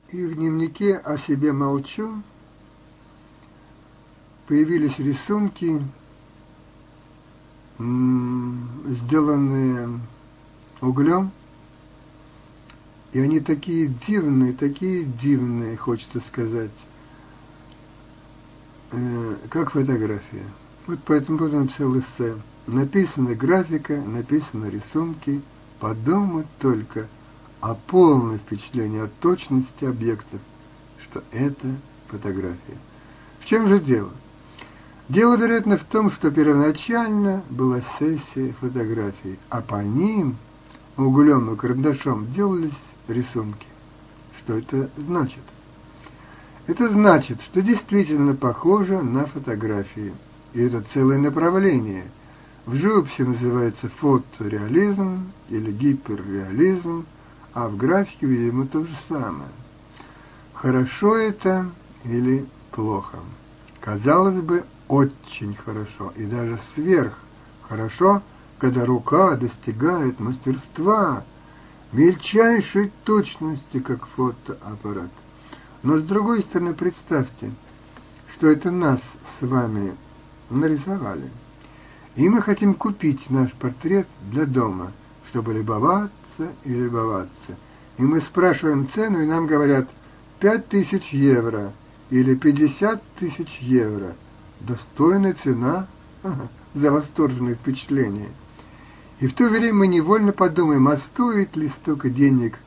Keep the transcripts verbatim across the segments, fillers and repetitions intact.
И в дневнике «О себе молчу» появились рисунки, сделанные углем, и они такие дивные, такие дивные, хочется сказать, как фотография. Вот поэтому я написал эссе. Написана графика, написаны рисунки, подумать только о полном впечатлении, о точности объектов, что это фотография. В чем же дело? Дело, вероятно, в том, что первоначально была сессия фотографий, а по ним углем и карандашом делались рисунки. Что это значит? Это значит, что действительно похоже на фотографии. И это целое направление. В живописи называется фотореализм или гиперреализм, а в графике, видимо, то же самое. Хорошо это или плохо? Казалось бы, очень хорошо и даже сверх хорошо, когда рука достигает мастерства, величайшей точности, как фотоаппарат. Но с другой стороны, представьте, что это нас с вами нарисовали. И мы хотим купить наш портрет для дома, чтобы любоваться и любоваться. И мы спрашиваем цену, и нам говорят пять тысяч евро или пятьдесят тысяч евро. Достойная цена ага, за восторженное впечатление. И в то время мы невольно подумаем, а стоит ли столько денег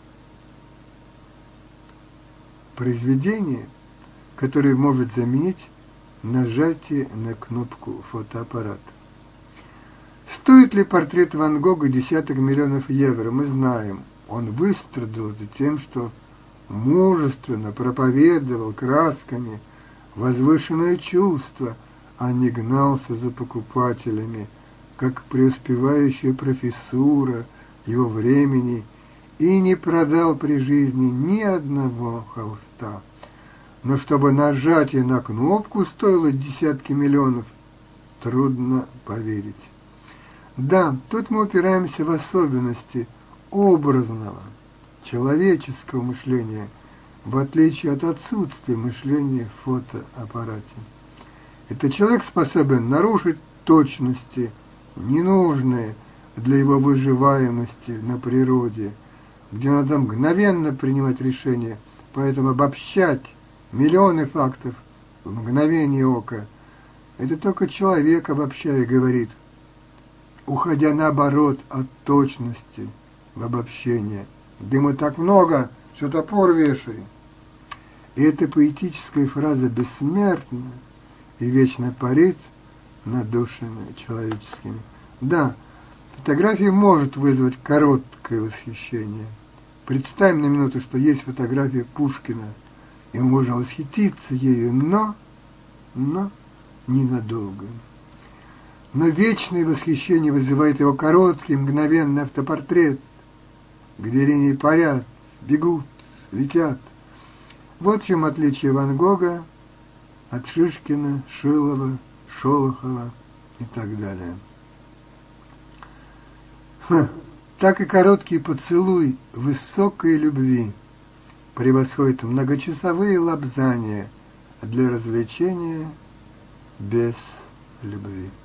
произведение, которое может заменить нажатие на кнопку фотоаппарата. Стоит ли портрет Ван Гога десяток миллионов евро? Мы знаем, он выстрадал это тем, что мужественно проповедовал красками возвышенное чувство, а не гнался за покупателями, как преуспевающая профессура его времени, и не продал при жизни ни одного холста. Но чтобы нажатие на кнопку стоило десятки миллионов, трудно поверить. Да, тут мы упираемся в особенности образного, человеческого мышления, в отличие от отсутствия мышления в фотоаппарате. Этот человек способен нарушить точности, ненужные для его выживаемости на природе, где надо мгновенно принимать решения, поэтому обобщать миллионы фактов в мгновение ока. Это только человек, обобщая, говорит, уходя наоборот от точности в обобщение. Дыма так много, что топор вешай. И эта поэтическая фраза бессмертна и вечно парит над душами человеческими. Да, фотография может вызвать короткое восхищение. Представим на минуту, что есть фотография Пушкина, и мы можем восхититься ею, но, но ненадолго. Но вечное восхищение вызывает его короткий, мгновенный автопортрет, где линии парят, бегут, летят. Вот в чем отличие Ван Гога от Шишкина, Шилова, Шолохова и так далее. Ха. Так и короткий поцелуй высокой любви превосходит многочасовые лапзания для развлечения без любви.